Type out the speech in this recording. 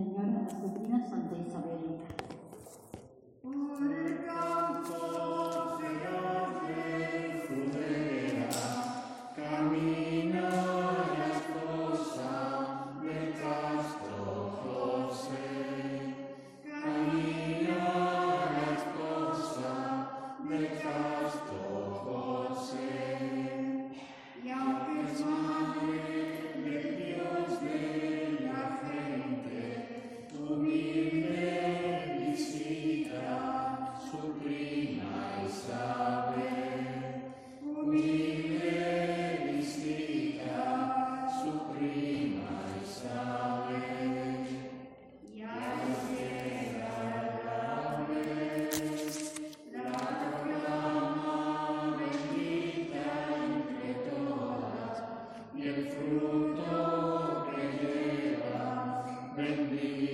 Señora Azucena Santa Isabel. Por el campo de la frutera, camina la esposa del castro José. Camina la esposa del castro José. Y aunque es madre del Dios de la gente, humilde visita su prima Isabel. Humilde visita su prima Isabel. Y al llegar la vez, la proclama bendita entre todas, y el fruto que lleva bendito.